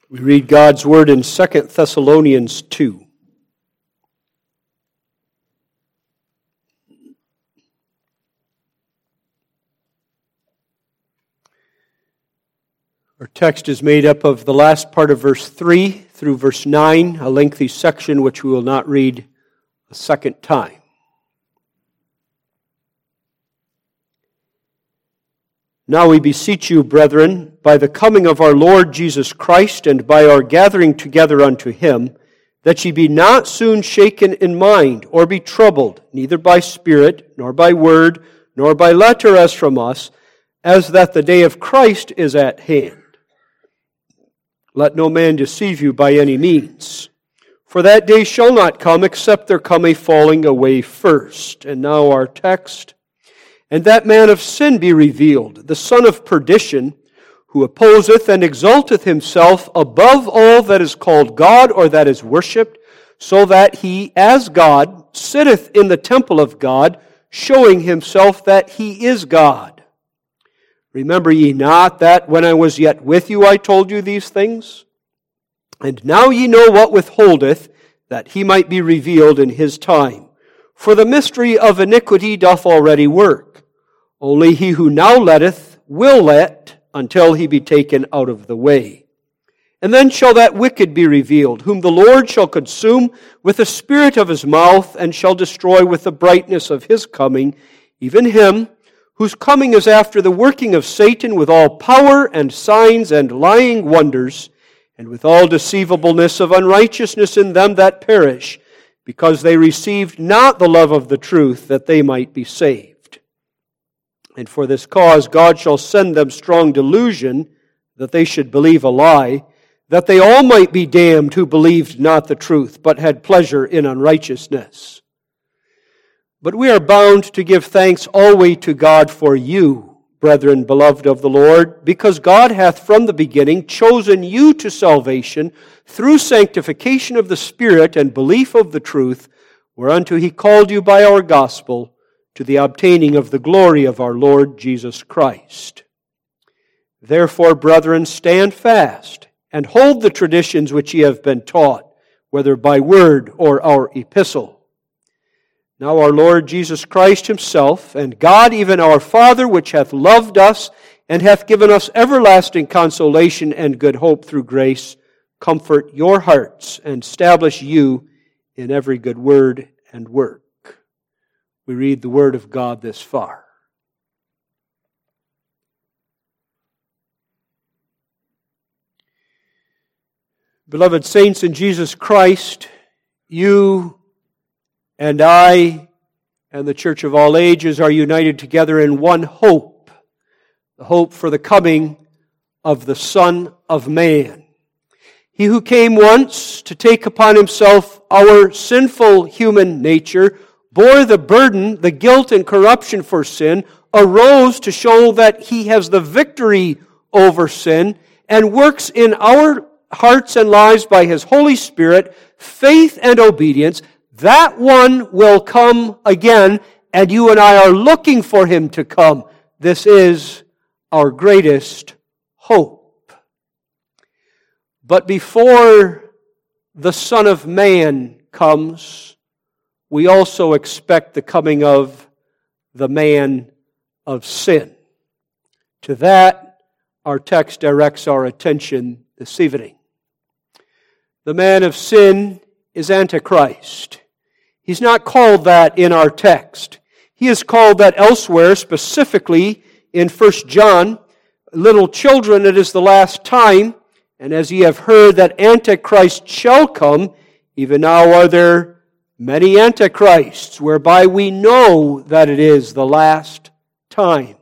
We read God's Word in 2 Thessalonians 2. Our text is made up of the last part of verse 3 through verse 9, a lengthy section which we will not read a second time. Now we beseech you, brethren, by the coming of our Lord Jesus Christ and by our gathering together unto him, that ye be not soon shaken in mind, or be troubled, neither by spirit, nor by word, nor by letter as from us, as that the day of Christ is at hand. Let no man deceive you by any means. For that day shall not come, except there come a falling away first. And now our text. And that man of sin be revealed, the son of perdition, who opposeth and exalteth himself above all that is called God or that is worshipped, so that he, as God, sitteth in the temple of God, showing himself that he is God. Remember ye not that when I was yet with you I told you these things? And now ye know what withholdeth, that he might be revealed in his time. For the mystery of iniquity doth already work. Only he who now letteth will let until he be taken out of the way. And then shall that wicked be revealed, whom the Lord shall consume with the spirit of his mouth, and shall destroy with the brightness of his coming, even him, whose coming is after the working of Satan with all power and signs and lying wonders, and with all deceivableness of unrighteousness in them that perish, because they received not the love of the truth, that they might be saved. And for this cause God shall send them strong delusion, that they should believe a lie, that they all might be damned who believed not the truth, but had pleasure in unrighteousness. But we are bound to give thanks always to God for you, brethren beloved of the Lord, because God hath from the beginning chosen you to salvation through sanctification of the Spirit and belief of the truth, whereunto he called you by our gospel, to the obtaining of the glory of our Lord Jesus Christ. Therefore, brethren, stand fast, and hold the traditions which ye have been taught, whether by word or our epistle. Now our Lord Jesus Christ himself, and God even our Father, which hath loved us, and hath given us everlasting consolation and good hope through grace, comfort your hearts, and establish you in every good word and work. We read the Word of God this far. Beloved saints in Jesus Christ, you and I and the Church of all ages are united together in one hope, the hope for the coming of the Son of Man. He who came once to take upon himself our sinful human nature, bore the burden, the guilt and corruption for sin, arose to show that he has the victory over sin, and works in our hearts and lives by his Holy Spirit, faith and obedience. That one will come again, and you and I are looking for him to come. This is our greatest hope. But before the Son of Man comes, we also expect the coming of the man of sin. To that, our text directs our attention this evening. The man of sin is Antichrist. He's not called that in our text. He is called that elsewhere, specifically in 1 John. Little children, it is the last time, and as ye have heard that Antichrist shall come, even now are there many antichrists, whereby we know that it is the last time.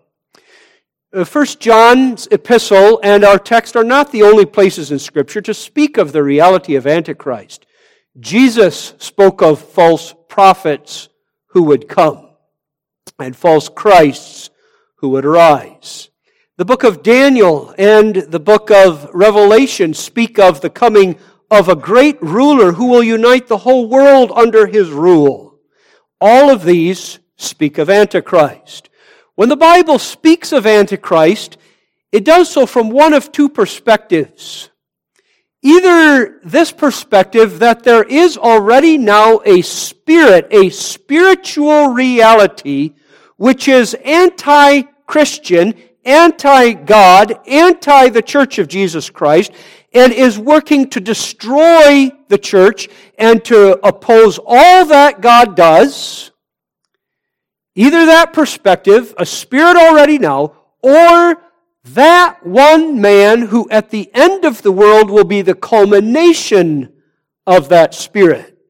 1 John's epistle and our text are not the only places in Scripture to speak of the reality of Antichrist. Jesus spoke of false prophets who would come and false Christs who would arise. The book of Daniel and the book of Revelation speak of the coming of a great ruler who will unite the whole world under his rule. All of these speak of Antichrist. When the Bible speaks of Antichrist, it does so from one of two perspectives. Either this perspective that there is already now a spirit, a spiritual reality, which is anti-Christian, anti-God, anti the Church of Jesus Christ, and is working to destroy the church and to oppose all that God does. Either that perspective, a spirit already now, or that one man who at the end of the world will be the culmination of that spirit.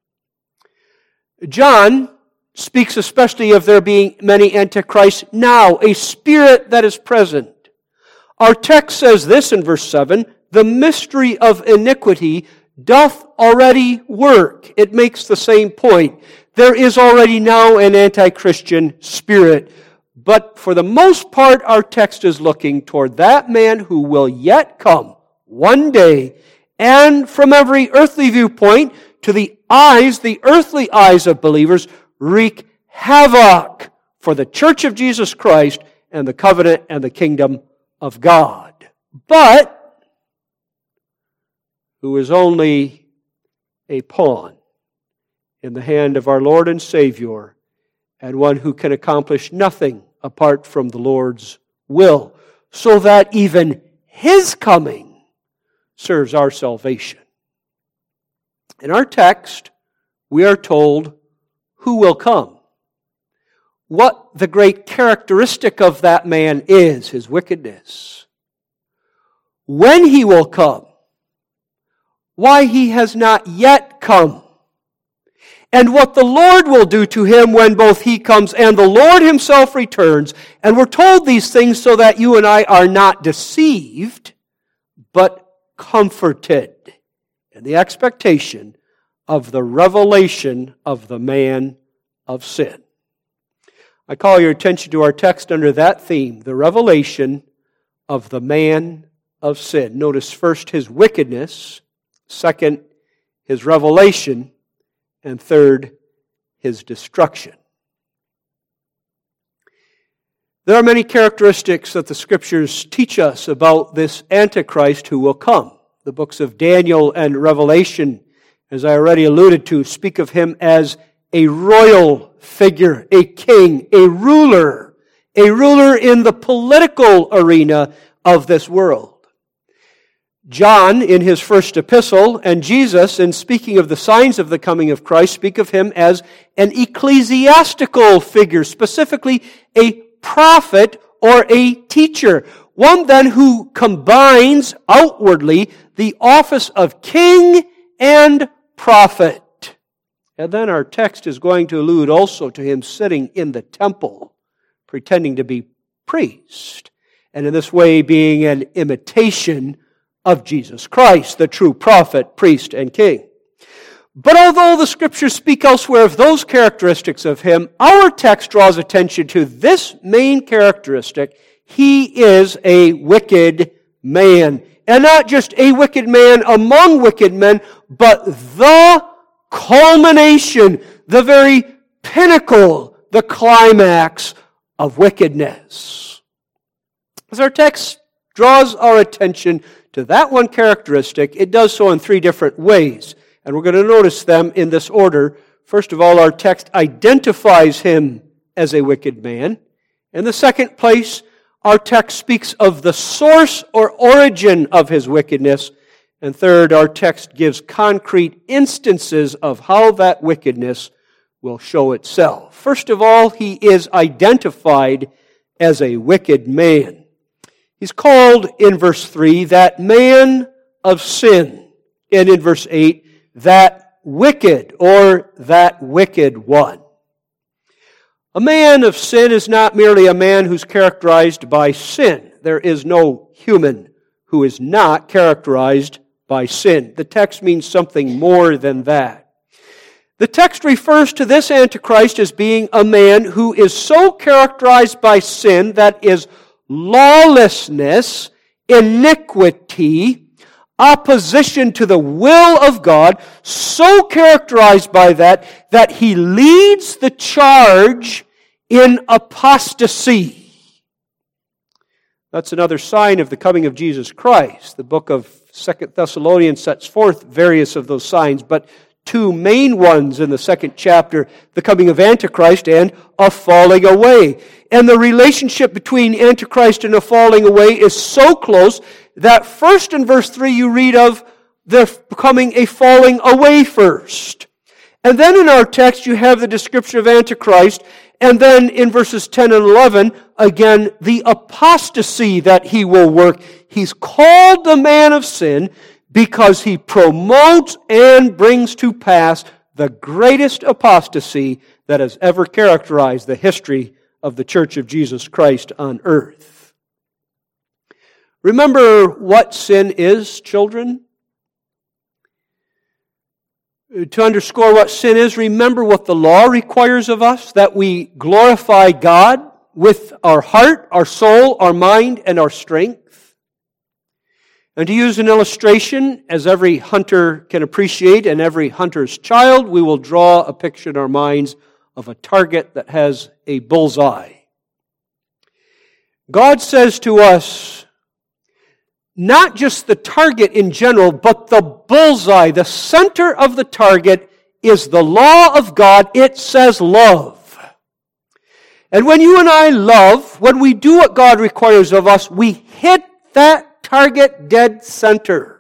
John speaks especially of there being many antichrists now, a spirit that is present. Our text says this in verse 7, the mystery of iniquity doth already work. It makes the same point. There is already now an anti-Christian spirit. But for the most part, our text is looking toward that man who will yet come one day, and from every earthly viewpoint, to the eyes, the earthly eyes of believers, wreak havoc for the church of Jesus Christ and the covenant and the kingdom of God. But who is only a pawn in the hand of our Lord and Savior, and one who can accomplish nothing apart from the Lord's will, so that even His coming serves our salvation. In our text, we are told who will come, what the great characteristic of that man is, his wickedness, when he will come, why he has not yet come, and what the Lord will do to him when both he comes and the Lord Himself returns. And we're told these things so that you and I are not deceived, but comforted in the expectation of the revelation of the man of sin. I call your attention to our text under that theme, the revelation of the man of sin. Notice first his wickedness, second his revelation, and third, his destruction. There are many characteristics that the Scriptures teach us about this Antichrist who will come. The books of Daniel and Revelation, as I already alluded to, speak of him as a royal figure, a king, a ruler in the political arena of this world. John, in his first epistle, and Jesus, in speaking of the signs of the coming of Christ, speak of him as an ecclesiastical figure, specifically a prophet or a teacher. One then who combines outwardly the office of king and prophet. And then our text is going to allude also to him sitting in the temple, pretending to be priest, and in this way being an imitation of Jesus Christ, the true prophet, priest, and king. But although the Scriptures speak elsewhere of those characteristics of him, our text draws attention to this main characteristic. He is a wicked man. And not just a wicked man among wicked men, but the culmination, the very pinnacle, the climax of wickedness. As our text draws our attention to that one characteristic, it does so in three different ways. And we're going to notice them in this order. First of all, our text identifies him as a wicked man. In the second place, our text speaks of the source or origin of his wickedness. And third, our text gives concrete instances of how that wickedness will show itself. First of all, he is identified as a wicked man. He's called in verse 3, that man of sin. And in verse 8, that wicked or that wicked one. A man of sin is not merely a man who's characterized by sin. There is no human who is not characterized by sin. The text means something more than that. The text refers to this Antichrist as being a man who is so characterized by sin, that is lawlessness, iniquity, opposition to the will of God, so characterized by that he leads the charge in apostasy. That's another sign of the coming of Jesus Christ. The book of 2 Thessalonians sets forth various of those signs, but two main ones in the second chapter, the coming of Antichrist and a falling away. And the relationship between Antichrist and a falling away is so close that first in verse 3 you read of there becoming a falling away first. And then in our text you have the description of Antichrist, and then in verses 10 and 11, again, the apostasy that he will work. He's called the man of sin because he promotes and brings to pass the greatest apostasy that has ever characterized the history of the Church of Jesus Christ on earth. Remember what sin is, children? To underscore what sin is, remember what the law requires of us, that we glorify God with our heart, our soul, our mind, and our strength. And to use an illustration, as every hunter can appreciate and every hunter's child, we will draw a picture in our minds of a target that has a bullseye. God says to us, not just the target in general, but the bullseye, the center of the target is the law of God. It says love. And when you and I love, when we do what God requires of us, we hit that target dead center.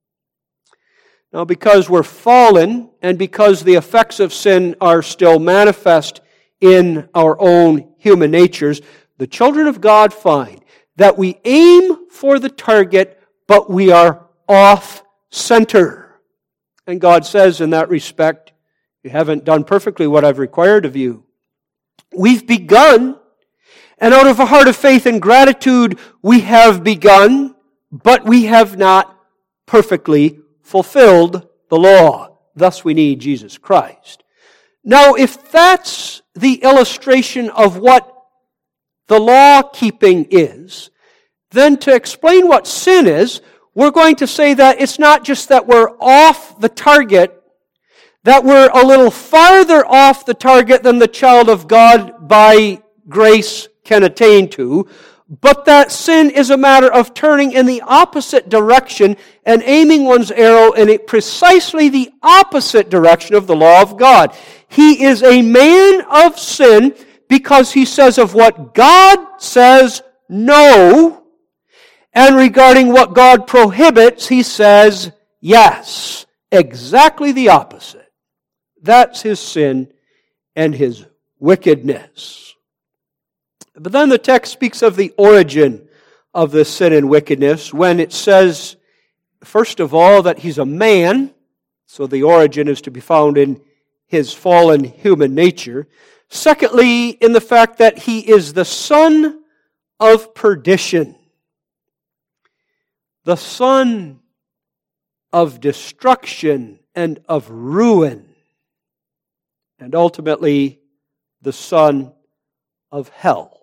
Now, because we're fallen and because the effects of sin are still manifest in our own human natures, the children of God find that we aim for the target, but we are off center. And God says in that respect, you haven't done perfectly what I've required of you. We've begun, and out of a heart of faith and gratitude, we have begun, but we have not perfectly fulfilled the law. Thus we need Jesus Christ. Now, if that's the illustration of what the law-keeping is, then to explain what sin is, we're going to say that it's not just that we're off the target, that we're a little farther off the target than the child of God by grace can attain to, but that sin is a matter of turning in the opposite direction and aiming one's arrow in precisely the opposite direction of the law of God. He is a man of sin because he says of what God says no, and regarding what God prohibits, he says yes. Exactly the opposite. That's his sin and his wickedness. But then the text speaks of the origin of this sin and wickedness when it says, first of all, that he's a man. So the origin is to be found in his fallen human nature. Secondly, in the fact that he is the son of perdition. The son of destruction and of ruin. And ultimately, the son of hell.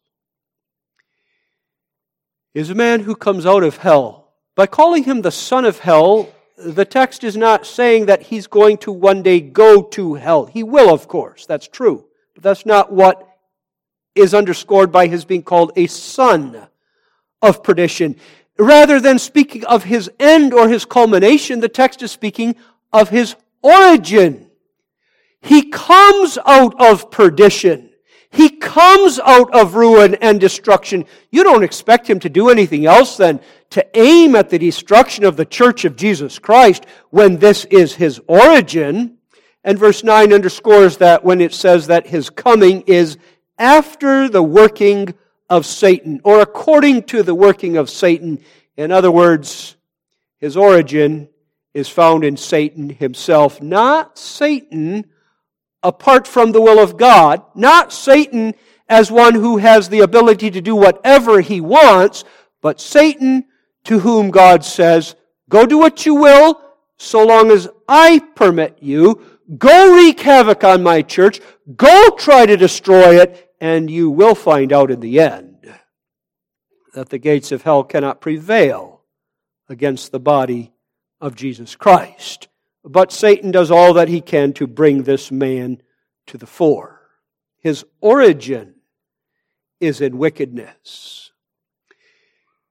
He is a man who comes out of hell. By calling him the son of hell, the text is not saying that he's going to one day go to hell. He will, of course. That's true. But that's not what is underscored by his being called a son of perdition. Rather than speaking of his end or his culmination, the text is speaking of his origin. He comes out of perdition. He comes out of ruin and destruction. You don't expect him to do anything else than to aim at the destruction of the Church of Jesus Christ when this is his origin. And verse 9 underscores that when it says that his coming is after the working of Satan, or according to the working of Satan. In other words, his origin is found in Satan himself, not Satan apart from the will of God, not Satan as one who has the ability to do whatever he wants, but Satan to whom God says, go do what you will, so long as I permit you. Go wreak havoc on my church. Go try to destroy it, and you will find out in the end that the gates of hell cannot prevail against the body of Jesus Christ. But Satan does all that he can to bring this man to the fore. His origin is in wickedness.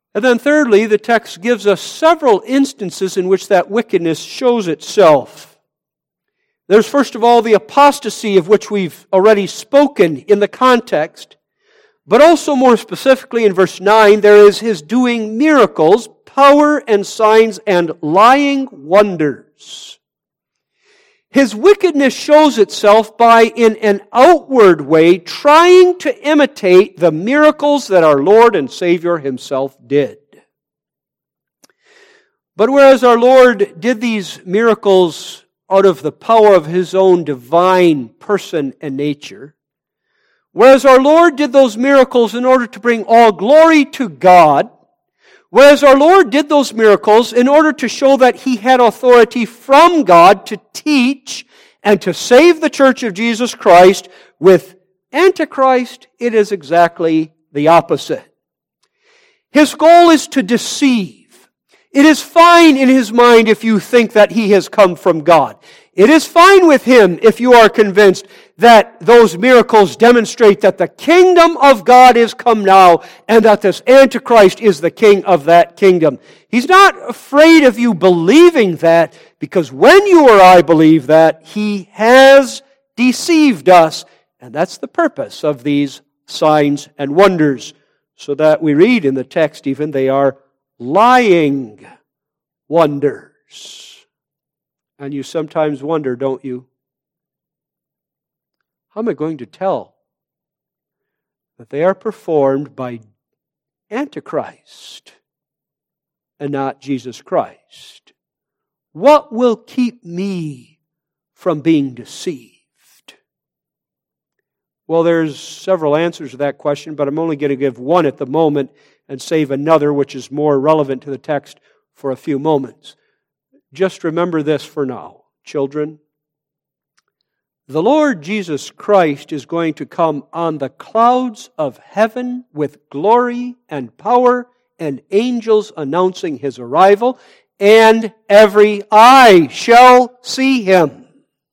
And then thirdly, the text gives us several instances in which that wickedness shows itself. There's first of all the apostasy of which we've already spoken in the context, but also more specifically in verse 9, there is his doing miracles, power and signs and lying wonders. His wickedness shows itself by, in an outward way, trying to imitate the miracles that our Lord and Savior Himself did. But whereas our Lord did these miracles out of the power of His own divine person and nature, whereas our Lord did those miracles in order to bring all glory to God, whereas our Lord did those miracles in order to show that He had authority from God to teach and to save the church of Jesus Christ, with Antichrist, it is exactly the opposite. His goal is to deceive. It is fine in his mind if you think that he has come from God. It is fine with him if you are convinced that those miracles demonstrate that the kingdom of God is come now and that this Antichrist is the king of that kingdom. He's not afraid of you believing that, because when you or I believe that, he has deceived us. And that's the purpose of these signs and wonders. So that we read in the text even, they are lying wonders. And you sometimes wonder, don't you? How am I going to tell that they are performed by Antichrist and not Jesus Christ? What will keep me from being deceived? Well, there's several answers to that question, but I'm only going to give one at the moment and save another, which is more relevant to the text, for a few moments. Just remember this for now, children. The Lord Jesus Christ is going to come on the clouds of heaven with glory and power and angels announcing His arrival, and every eye shall see Him.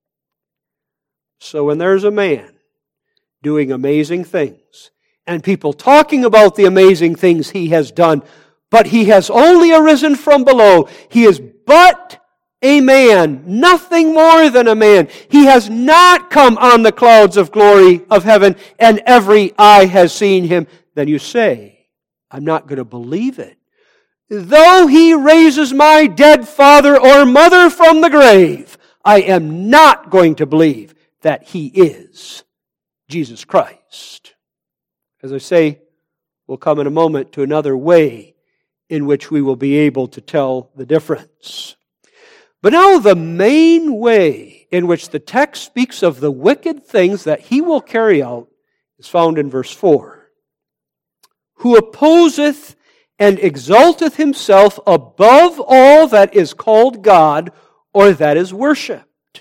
So when there's a man doing amazing things, and people talking about the amazing things He has done, but He has only arisen from below. He is but a man, nothing more than a man. He has not come on the clouds of glory of heaven, and every eye has seen Him. Then you say, I'm not going to believe it. Though He raises my dead father or mother from the grave, I am not going to believe that He is Jesus Christ. As I say, we'll come in a moment to another way in which we will be able to tell the difference. But now the main way in which the text speaks of the wicked things that He will carry out is found in verse 4. Who opposeth and exalteth himself above all that is called God or that is worshipped,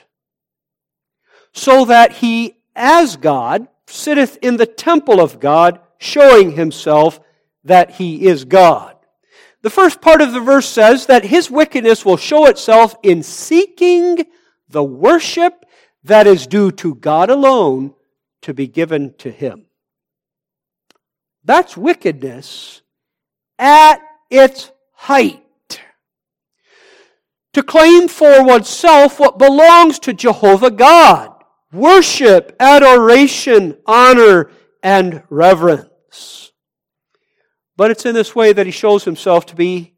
so that he as God sitteth in the temple of God, showing himself that he is God. The first part of the verse says that his wickedness will show itself in seeking the worship that is due to God alone to be given to Him. That's wickedness at its height. To claim for oneself what belongs to Jehovah God. Worship, adoration, honor, and reverence. But it's in this way that he shows himself to be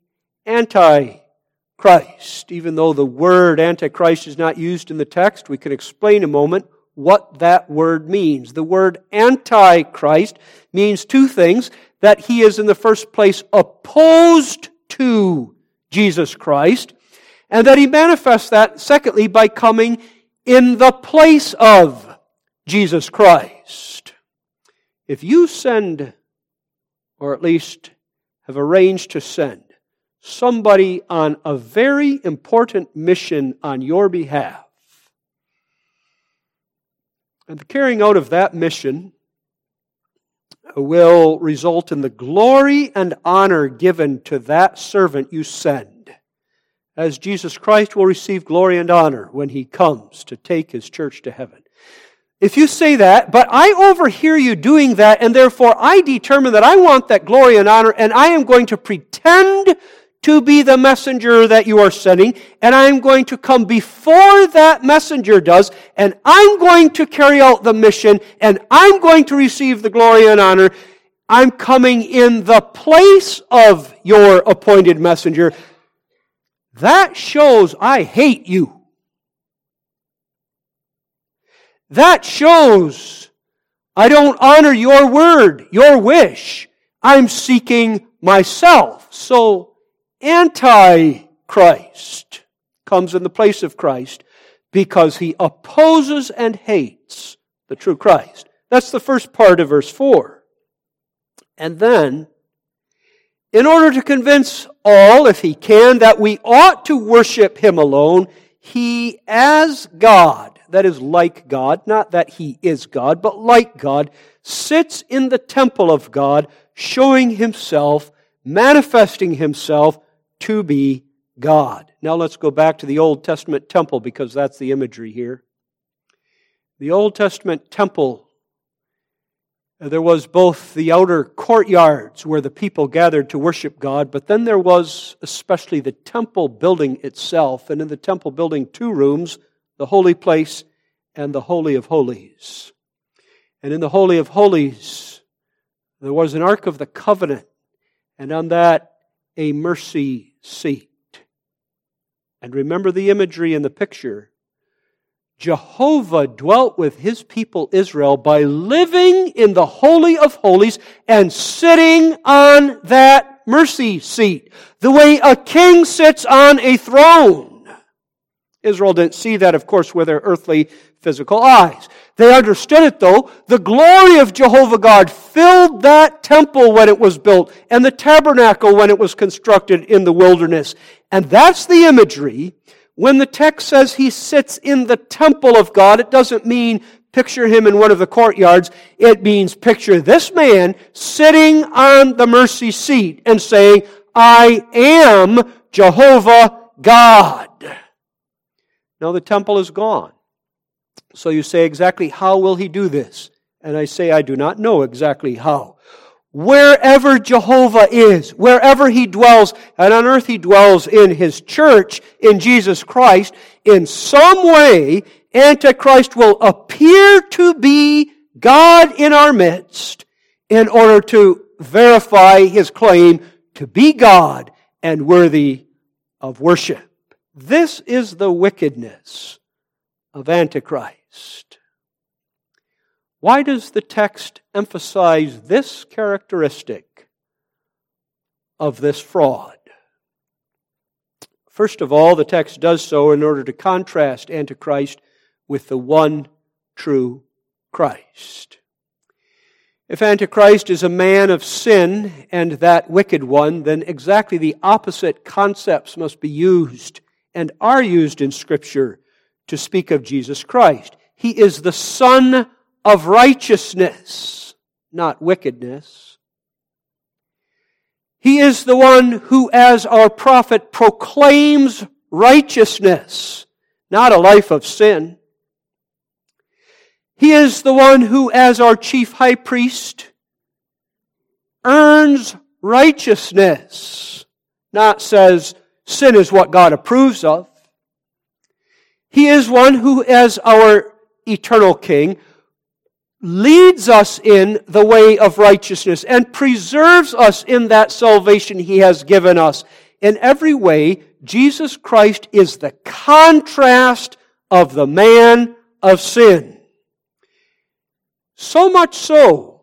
Antichrist. Even though the word Antichrist is not used in the text, we can explain in a moment what that word means. The word Antichrist means two things: that he is in the first place opposed to Jesus Christ, and that he manifests that, secondly, by coming in the place of Jesus Christ. If you send, or at least have arranged to send, somebody on a very important mission on your behalf, and the carrying out of that mission will result in the glory and honor given to that servant you send, as Jesus Christ will receive glory and honor when He comes to take His church to heaven. if you say that, but I overhear you doing that, and therefore I determine that I want that glory and honor, and I am going to pretend to be the messenger that you are sending, and I am going to come before that messenger does, and I'm going to carry out the mission, and I'm going to receive the glory and honor. I'm coming in the place of your appointed messenger. That shows I hate you. That shows I don't honor your word, your wish. I'm seeking myself. So, Antichrist comes in the place of Christ because he opposes and hates the true Christ. That's the first part of verse 4. And then, in order to convince all, if he can, that we ought to worship him alone, he as God, that is like God, not that he is God, but like God, sits in the temple of God, showing himself, manifesting himself to be God. Now let's go back to the Old Testament temple, because that's the imagery here. The Old Testament temple, there was both the outer courtyards where the people gathered to worship God, but then there was especially the temple building itself, and in the temple building 2 rooms, the holy place and the Holy of Holies. And in the Holy of Holies, there was an Ark of the Covenant, and on that, a mercy seat. And remember the imagery in the picture. Jehovah dwelt with his people Israel by living in the Holy of Holies and sitting on that mercy seat, the way a king sits on a throne. Israel didn't see that, of course, with their earthly physical eyes. They understood it, though. The glory of Jehovah God filled that temple when it was built, and the tabernacle when it was constructed in the wilderness. And that's the imagery. When the text says he sits in the temple of God, it doesn't mean picture him in one of the courtyards. It means picture this man sitting on the mercy seat and saying, I am Jehovah God. Now the temple is gone. So you say, exactly how will he do this? And I say, I do not know exactly how. Wherever Jehovah is, wherever he dwells, and on earth he dwells in his church, in Jesus Christ, in some way, Antichrist will appear to be God in our midst in order to verify his claim to be God and worthy of worship. This is the wickedness of Antichrist. Why does the text emphasize this characteristic of this fraud? First of all, the text does so in order to contrast Antichrist with the one true Christ. If Antichrist is a man of sin and that wicked one, then exactly the opposite concepts must be used and are used in Scripture to speak of Jesus Christ. He is the Son of righteousness, not wickedness. He is the one who, as our prophet, proclaims righteousness, not a life of sin. He is the one who, as our chief high priest, earns righteousness, not says sin is what God approves of. He is one who, as our eternal King, leads us in the way of righteousness and preserves us in that salvation He has given us. In every way, Jesus Christ is the contrast of the man of sin. So much so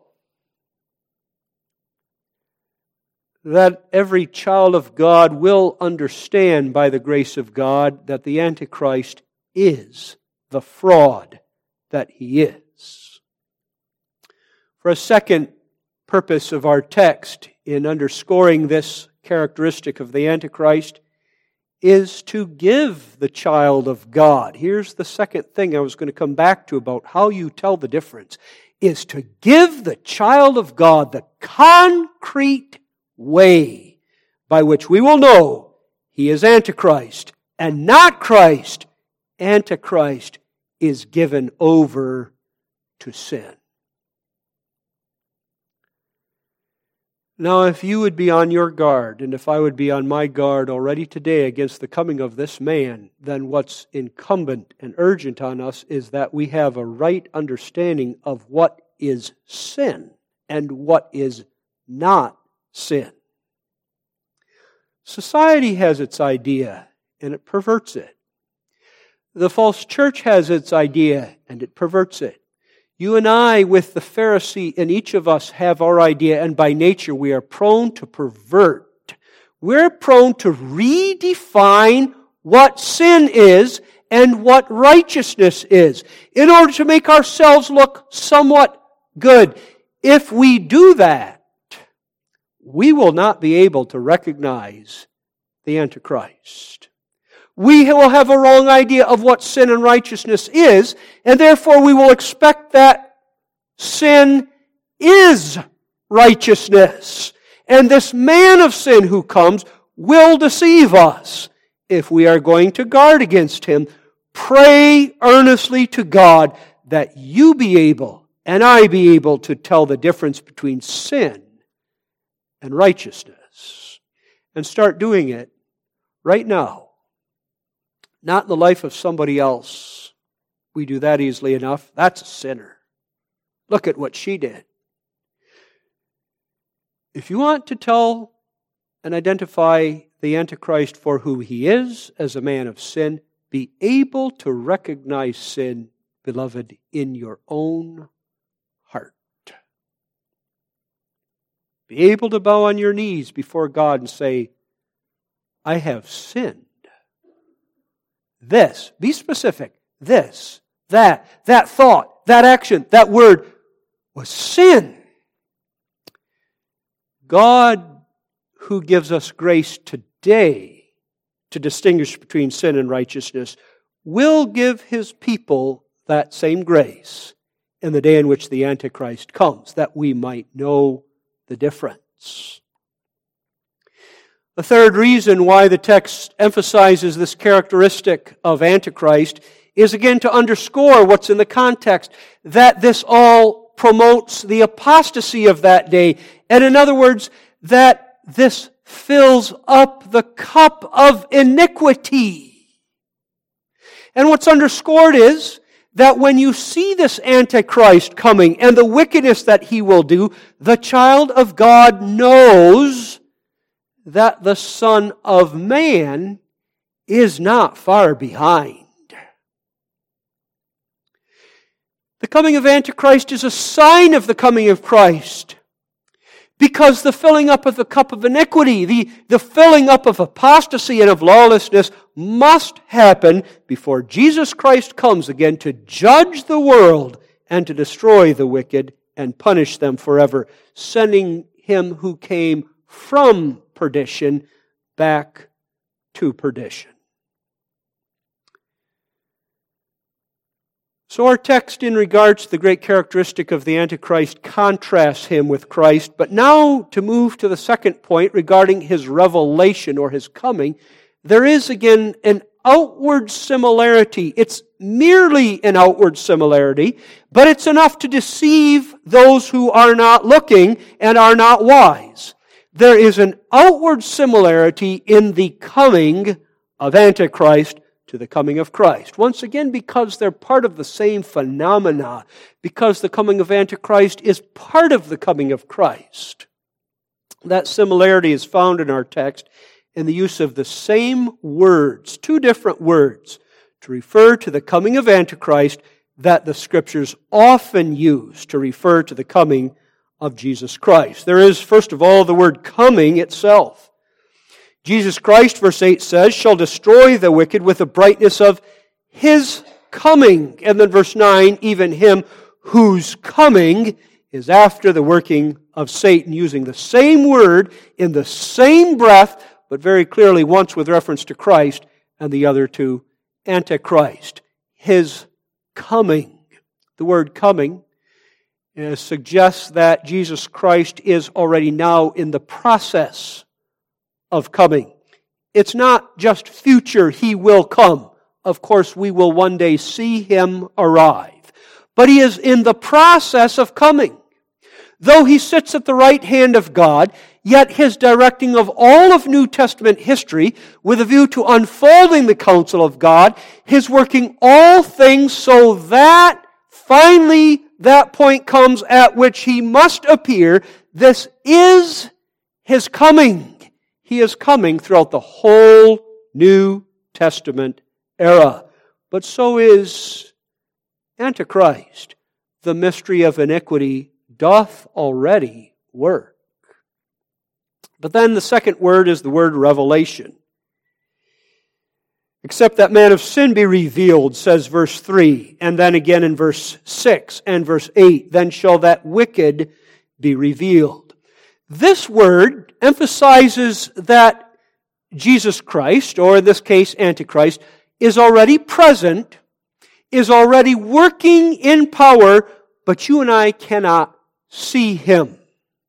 that every child of God will understand by the grace of God that the Antichrist is the fraud that he is. For a second purpose of our text in underscoring this characteristic of the Antichrist is to give the child of God. Here's the second thing I was going to come back to about how you tell the difference, is to give the child of God the concrete way by which we will know he is Antichrist and not Christ. Antichrist is given over to sin. Now, if you would be on your guard, and if I would be on my guard already today against the coming of this man, then what's incumbent and urgent on us is that we have a right understanding of what is sin and what is not sin. Society has its idea, and it perverts it. The false church has its idea, and it perverts it. You and I, with the Pharisee in each of us, have our idea, and by nature we are prone to pervert. We're prone to redefine what sin is and what righteousness is in order to make ourselves look somewhat good. If we do that, we will not be able to recognize the Antichrist. We will have a wrong idea of what sin and righteousness is, and therefore we will expect that sin is righteousness. And this man of sin who comes will deceive us. If we are going to guard against him, pray earnestly to God that you be able, and I be able, to tell the difference between sin and righteousness. And start doing it right now. Not in the life of somebody else. We do that easily enough. That's a sinner. Look at what she did. If you want to tell and identify the Antichrist for who he is as a man of sin, be able to recognize sin, beloved, in your own heart. Be able to bow on your knees before God and say, I have sinned. This, be specific, this, that thought, that action, that word was sin. God, who gives us grace today to distinguish between sin and righteousness, will give His people that same grace in the day in which the Antichrist comes, that we might know the difference. The third reason why the text emphasizes this characteristic of Antichrist is again to underscore what's in the context, that this all promotes the apostasy of that day. And in other words, that this fills up the cup of iniquity. And what's underscored is that when you see this Antichrist coming and the wickedness that he will do, the child of God knows that the Son of Man is not far behind. The coming of Antichrist is a sign of the coming of Christ, because the filling up of the cup of iniquity, the filling up of apostasy and of lawlessness must happen before Jesus Christ comes again to judge the world and to destroy the wicked and punish them forever, sending Him who came from perdition back to perdition. So our text in regards to the great characteristic of the Antichrist contrasts him with Christ. But now to move to the second point regarding his revelation or his coming, there is again an outward similarity. It's merely an outward similarity, but it's enough to deceive those who are not looking and are not wise. There is an outward similarity in the coming of Antichrist to the coming of Christ. Once again, because they're part of the same phenomena, because the coming of Antichrist is part of the coming of Christ. That similarity is found in our text in the use of the same words, two different words, to refer to the coming of Antichrist that the Scriptures often use to refer to the coming of Jesus Christ. There is, first of all, the word coming itself. Jesus Christ, verse 8 says, shall destroy the wicked with the brightness of His coming. And then verse 9, even him whose coming is after the working of Satan, using the same word in the same breath, but very clearly once with reference to Christ and the other to Antichrist. His coming. The word coming suggests that Jesus Christ is already now in the process of coming. It's not just future, He will come. Of course, we will one day see Him arrive. but He is in the process of coming. Though He sits at the right hand of God, yet His directing of all of New Testament history with a view to unfolding the counsel of God, His working all things so that finally that point comes at which He must appear. This is His coming. He is coming throughout the whole New Testament era. But so is Antichrist. The mystery of iniquity doth already work. But then the second word is the word revelation. Except that man of sin be revealed, says verse 3, and then again in verse 6 and verse 8, then shall that wicked be revealed. This word emphasizes that Jesus Christ, or in this case Antichrist, is already present, is already working in power, but you and I cannot see Him.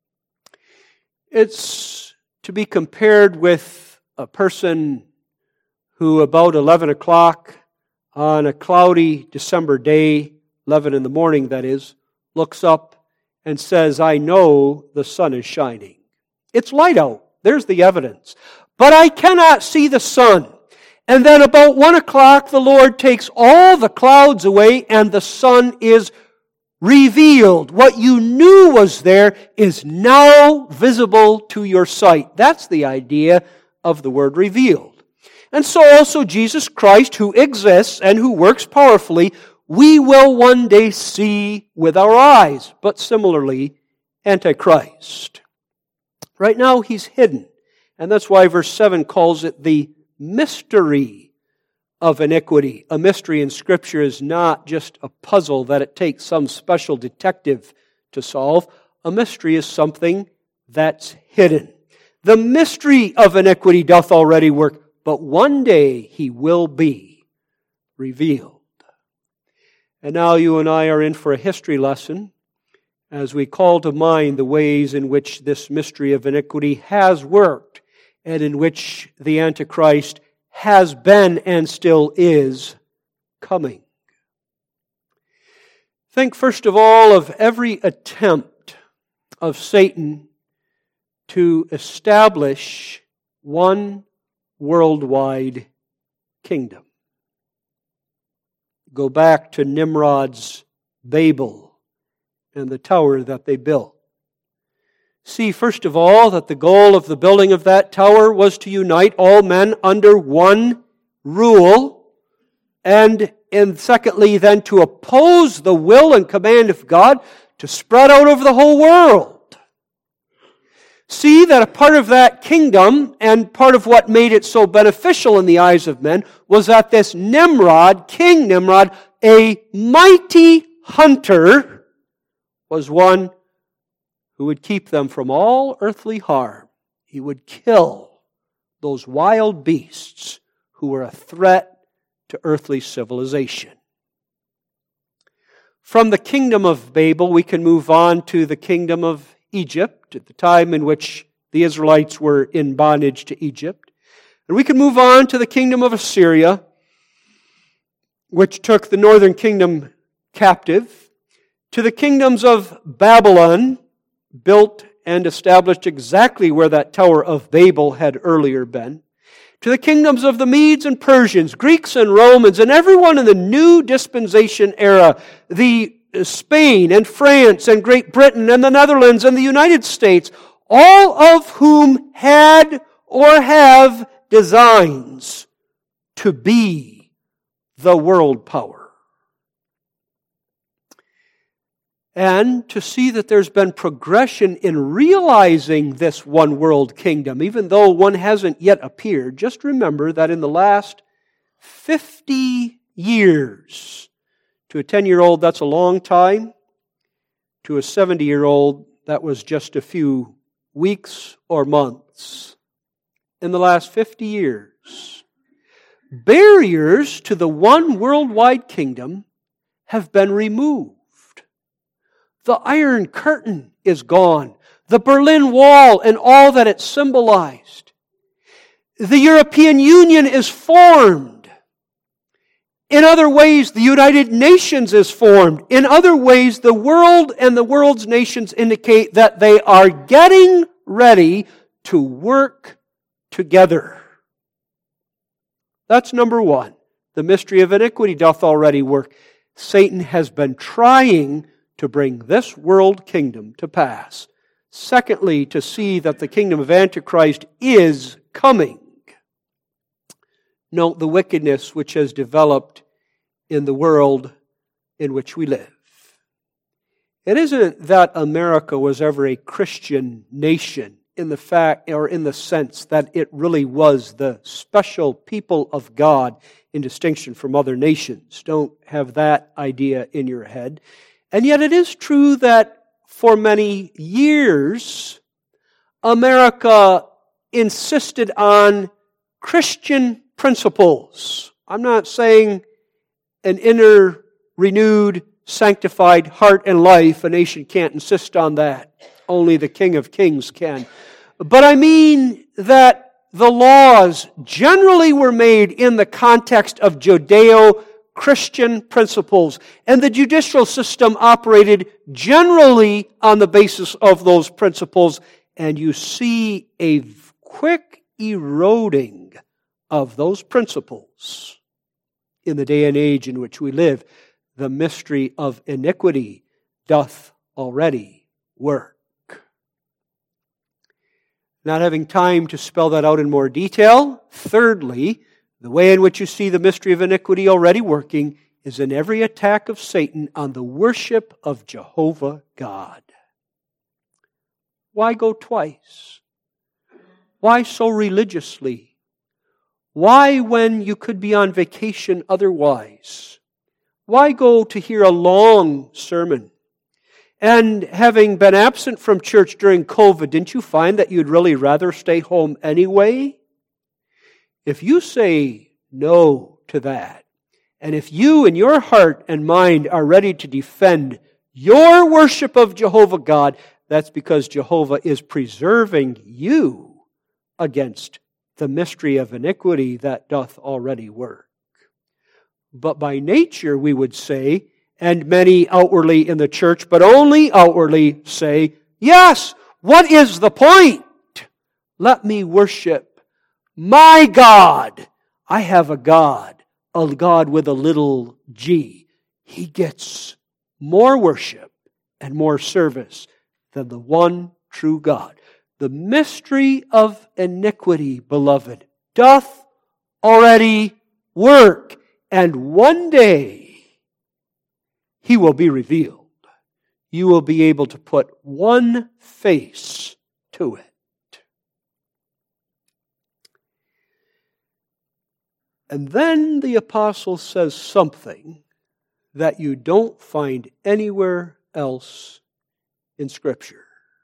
It's to be compared with a person who about 11 o'clock on a cloudy December day, 11 in the morning that is, looks up and says, I know the sun is shining. It's light out. There's the evidence. But I cannot see the sun. And then about 1 o'clock, the Lord takes all the clouds away and the sun is revealed. What you knew was there is now visible to your sight. That's the idea of the word revealed. And so also Jesus Christ, who exists and who works powerfully, we will one day see with our eyes. But similarly, Antichrist. Right now he's hidden. And that's why verse 7 calls it the mystery of iniquity. A mystery in Scripture is not just a puzzle that it takes some special detective to solve. A mystery is something that's hidden. The mystery of iniquity doth already work, but one day He will be revealed. And now you and I are in for a history lesson as we call to mind the ways in which this mystery of iniquity has worked and in which the Antichrist has been and still is coming. Think first of all of every attempt of Satan to establish one worldwide kingdom. Go back to Nimrod's Babel and the tower that they built. See, first of all, that the goal of the building of that tower was to unite all men under one rule, and secondly, then to oppose the will and command of God to spread out over the whole world. See that a part of that kingdom, and part of what made it so beneficial in the eyes of men, was that this Nimrod, King Nimrod, a mighty hunter, was one who would keep them from all earthly harm. He would kill those wild beasts who were a threat to earthly civilization. From the kingdom of Babel, we can move on to the kingdom of Egypt, at the time in which the Israelites were in bondage to Egypt. And we can move on to the kingdom of Assyria, which took the northern kingdom captive, to the kingdoms of Babylon, built and established exactly where that Tower of Babel had earlier been, to the kingdoms of the Medes and Persians, Greeks and Romans, and everyone in the new dispensation era, the Spain and France and Great Britain and the Netherlands and the United States, all of whom had or have designs to be the world power. And to see that there's been progression in realizing this one world kingdom, even though one hasn't yet appeared, just remember that in the last 50 years, to a 10-year-old, that's a long time. To a 70-year-old, that was just a few weeks or months. In the last 50 years, barriers to the one worldwide kingdom have been removed. The Iron Curtain is gone. The Berlin Wall and all that it symbolized. The European Union is formed. In other ways, the United Nations is formed. In other ways, the world and the world's nations indicate that they are getting ready to work together. That's number one. The mystery of iniquity doth already work. Satan has been trying to bring this world kingdom to pass. Secondly, to see that the kingdom of Antichrist is coming. Note the wickedness which has developed in the world in which we live. It isn't that America was ever a Christian nation in the fact or in the sense that it really was the special people of God in distinction from other nations. Don't have that idea in your head. And yet it is true that for many years, America insisted on Christian principles. I'm not saying an inner, renewed, sanctified heart and life. A nation can't insist on that. Only the King of Kings can. But I mean that the laws generally were made in the context of Judeo-Christian principles, and the judicial system operated generally on the basis of those principles, and you see a quick eroding of those principles in the day and age in which we live. The mystery of iniquity doth already work. Not having time to spell that out in more detail, thirdly, the way in which you see the mystery of iniquity already working is in every attack of Satan on the worship of Jehovah God. Why go twice? Why so religiously? Why, when you could be on vacation otherwise? Why go to hear a long sermon? And having been absent from church during COVID, didn't you find that you'd really rather stay home anyway? If you say no to that, and if you in your heart and mind are ready to defend your worship of Jehovah God, that's because Jehovah is preserving you against the mystery of iniquity that doth already work. But by nature, we would say, and many outwardly in the church, but only outwardly say, yes, what is the point? Let me worship my God. I have a God with a little g. He gets more worship and more service than the one true God. The mystery of iniquity, beloved, doth already work, and one day He will be revealed. You will be able to put one face to it. And then the apostle says something that you don't find anywhere else in Scripture.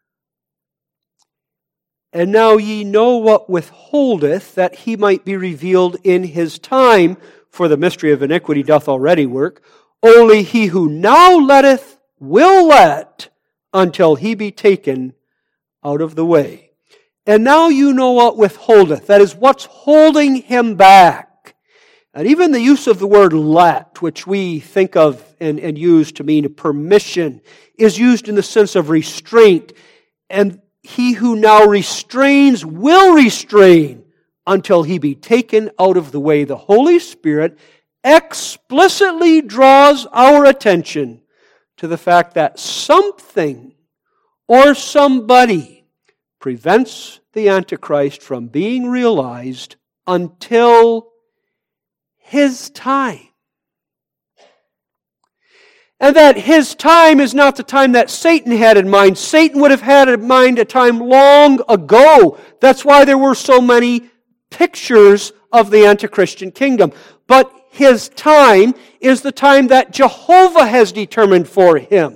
And now ye know what withholdeth, that he might be revealed in his time, for the mystery of iniquity doth already work. Only he who now letteth will let, until he be taken out of the way. And now you know what withholdeth, that is, what's holding him back. And even the use of the word let, which we think of and use to mean permission, is used in the sense of restraint. And he who now restrains will restrain until he be taken out of the way. The Holy Spirit explicitly draws our attention to the fact that something or somebody prevents the Antichrist from being realized until his time. And that his time is not the time that Satan had in mind. Satan would have had in mind a time long ago. That's why there were so many pictures of the anti-Christian kingdom. But his time is the time that Jehovah has determined for him.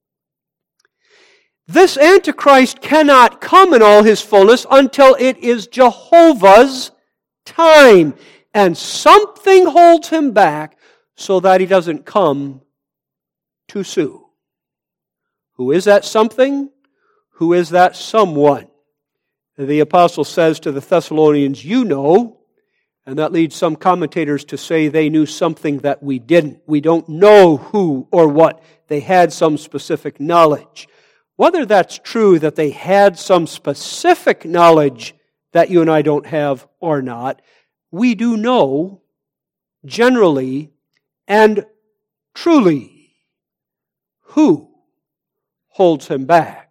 This Antichrist cannot come in all his fullness until it is Jehovah's time. And something holds him back so that he doesn't come too soon. Who is that something? Who is that someone? The apostle says to the Thessalonians, you know, And that leads some commentators to say they knew something that we didn't. We don't know who or what. They had some specific knowledge. Whether that's true that they had some specific knowledge that you and I don't have or not, we do know generally and truly who holds him back.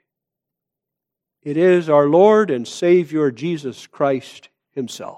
It is our Lord and Savior Jesus Christ himself.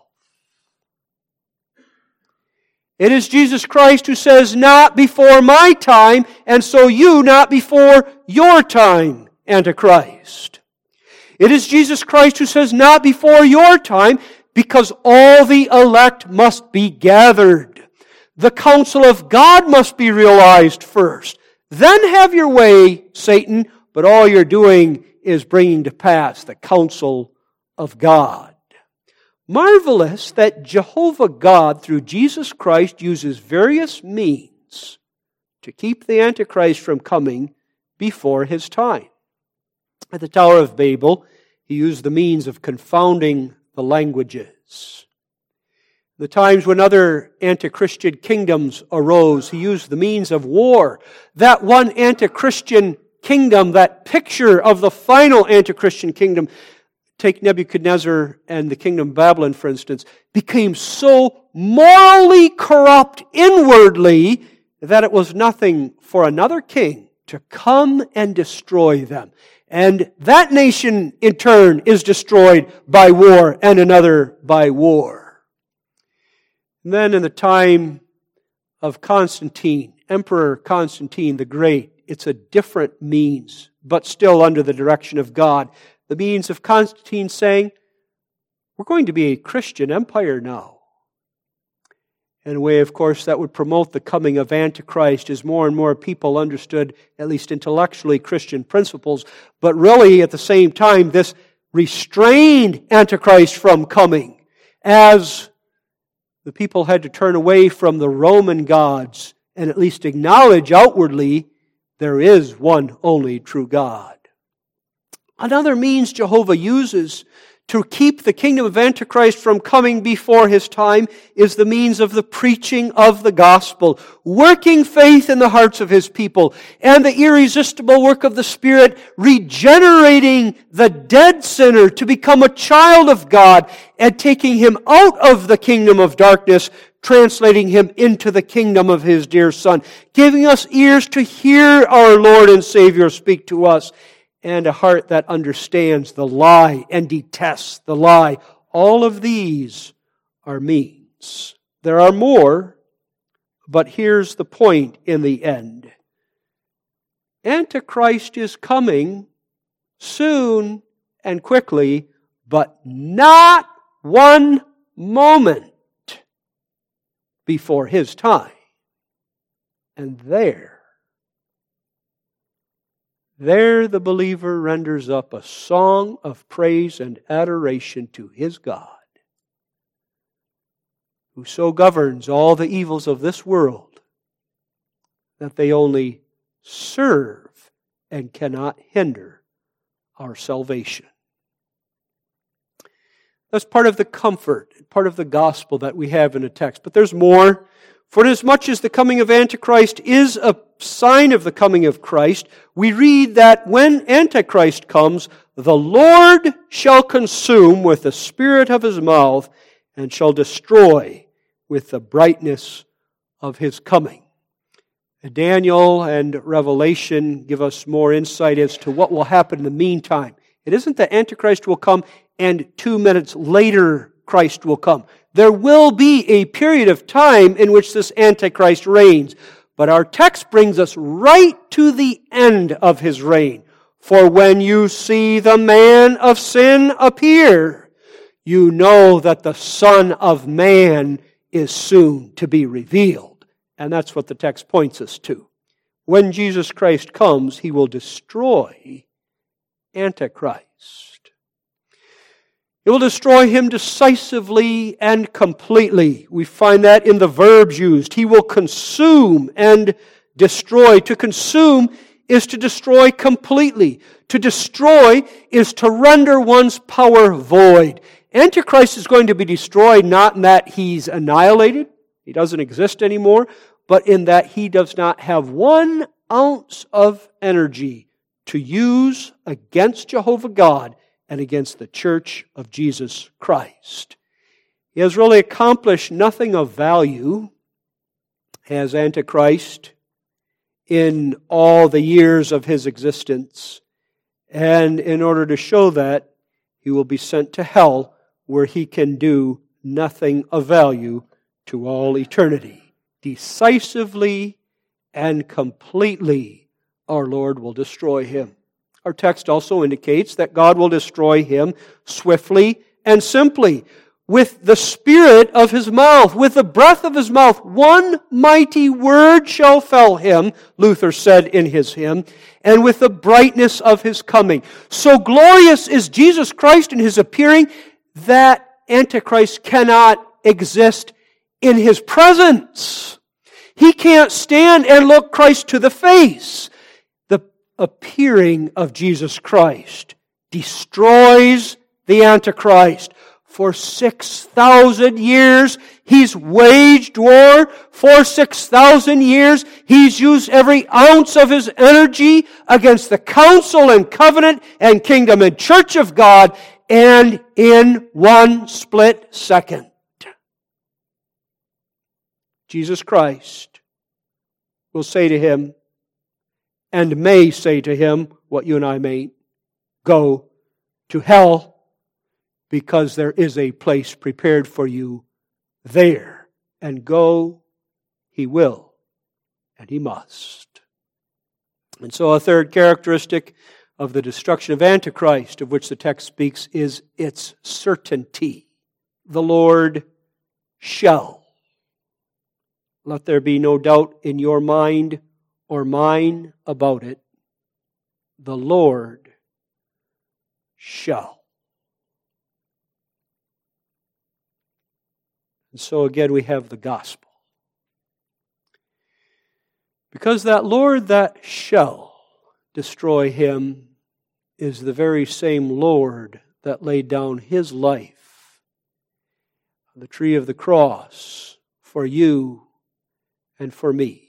It is Jesus Christ who says, not before my time, and so you not before your time, Antichrist. It is Jesus Christ who says, not before your time, because all the elect must be gathered. The counsel of God must be realized first. Then have your way, Satan, but all you're doing is bringing to pass the counsel of God. Marvelous that Jehovah God, through Jesus Christ, uses various means to keep the Antichrist from coming before his time. At the Tower of Babel, he used the means of confounding the languages. The times when other anti-Christian kingdoms arose, he used the means of war. That one anti-Christian kingdom, that picture of the final anti-Christian kingdom, take Nebuchadnezzar and the kingdom of Babylon, for instance, became so morally corrupt inwardly that it was nothing for another king to come and destroy them. And that nation, in turn, is destroyed by war, and another by war. And then in the time of Constantine, Emperor Constantine the Great, it's a different means, but still under the direction of God. The means of Constantine saying, we're going to be a Christian empire now. In a way, of course, that would promote the coming of Antichrist as more and more people understood, at least intellectually, Christian principles. But really, at the same time, this restrained Antichrist from coming as the people had to turn away from the Roman gods and at least acknowledge outwardly there is one only true God. Another means Jehovah uses to keep the kingdom of Antichrist from coming before his time is the means of the preaching of the gospel, working faith in the hearts of his people, and the irresistible work of the Spirit, regenerating the dead sinner to become a child of God and taking him out of the kingdom of darkness, translating him into the kingdom of his dear Son, giving us ears to hear our Lord and Savior speak to us, and a heart that understands the lie and detests the lie. All of these are means. There are more, but here's the point in the end. Antichrist is coming soon and quickly, but not one moment before his time. And there the believer renders up a song of praise and adoration to his God, who so governs all the evils of this world that they only serve and cannot hinder our salvation. That's part of the comfort, part of the gospel that we have in the text. But there's more. For inasmuch as the coming of Antichrist is a sign of the coming of Christ, we read that when Antichrist comes, the Lord shall consume with the spirit of his mouth and shall destroy with the brightness of his coming. Daniel and Revelation give us more insight as to what will happen in the meantime. It isn't that Antichrist will come and 2 minutes later Christ will come. There will be a period of time in which this Antichrist reigns. But our text brings us right to the end of his reign. For when you see the man of sin appear, you know that the Son of Man is soon to be revealed. And that's what the text points us to. When Jesus Christ comes, he will destroy Antichrist. It will destroy him decisively and completely. We find that in the verbs used. He will consume and destroy. To consume is to destroy completely. To destroy is to render one's power void. Antichrist is going to be destroyed not in that he's annihilated, he doesn't exist anymore, but in that he does not have 1 ounce of energy to use against Jehovah God and against the church of Jesus Christ. He has really accomplished nothing of value as Antichrist in all the years of his existence. And in order to show that, he will be sent to hell, where he can do nothing of value to all eternity. Decisively and completely, our Lord will destroy him. Our text also indicates that God will destroy him swiftly and simply, with the spirit of his mouth, with the breath of his mouth. 1 mighty word shall fell him, Luther said in his hymn, and with the brightness of his coming. So glorious is Jesus Christ in his appearing that Antichrist cannot exist in his presence. He can't stand and look Christ to the face. The appearing of Jesus Christ destroys the Antichrist. For 6,000 years, he's waged war. For 6,000 years, he's used every ounce of his energy against the council and covenant and kingdom and church of God, and in 1 split second, Jesus Christ will say to him, and may say to him, what you and I may, go to hell, because there is a place prepared for you there. And go he will, and he must. And so a third characteristic of the destruction of Antichrist, of which the text speaks, is its certainty. The Lord shall. Let there be no doubt in your mind or mine about it. The Lord shall. And so again we have the gospel. Because that Lord that shall destroy him is the very same Lord that laid down his life on the tree of the cross for you and for me.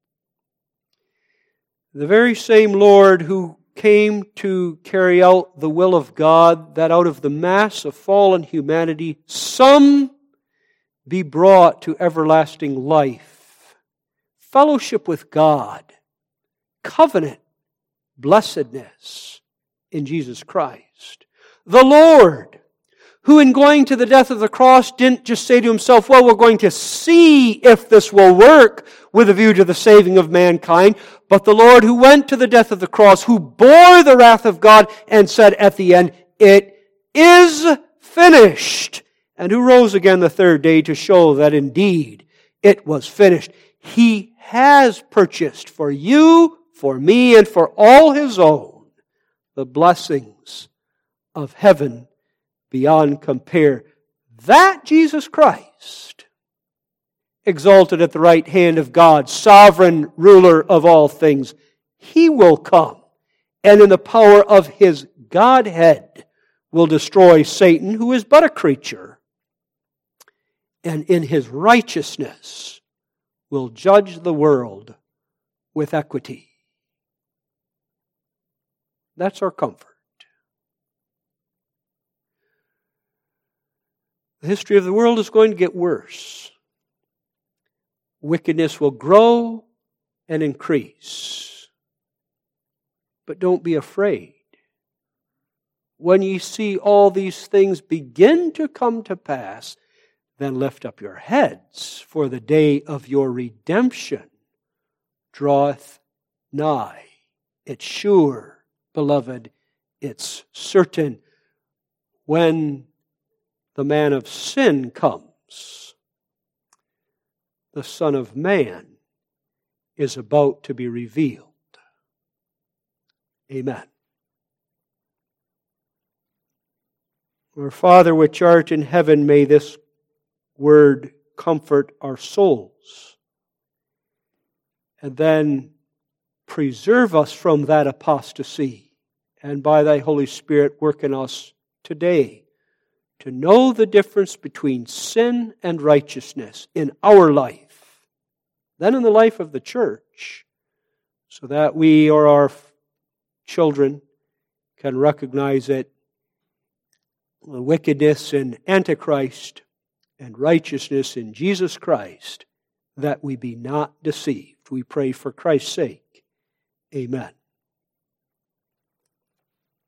The very same Lord who came to carry out the will of God, that out of the mass of fallen humanity, some be brought to everlasting life, fellowship with God, covenant, blessedness in Jesus Christ. The Lord, who in going to the death of the cross didn't just say to himself, well, we're going to see if this will work with a view to the saving of mankind, but the Lord who went to the death of the cross, who bore the wrath of God and said at the end, it is finished, and who rose again the third day to show that indeed it was finished. He has purchased for you, for me, and for all his own the blessings of heaven beyond compare. That Jesus Christ, exalted at the right hand of God, sovereign ruler of all things, he will come, and in the power of his Godhead will destroy Satan, who is but a creature, and in his righteousness will judge the world with equity. That's our comfort. The history of the world is going to get worse. Wickedness will grow and increase. But don't be afraid. When ye see all these things begin to come to pass, then lift up your heads, for the day of your redemption draweth nigh. It's sure, beloved, it's certain. When the man of sin comes, the Son of Man is about to be revealed. Amen. Our Father which art in heaven, may this word comfort our souls, and then preserve us from that apostasy, and by thy Holy Spirit work in us today to know the difference between sin and righteousness in our life, then in the life of the church, so that we or our children can recognize it, the wickedness in Antichrist and righteousness in Jesus Christ, that we be not deceived. We pray for Christ's sake. Amen.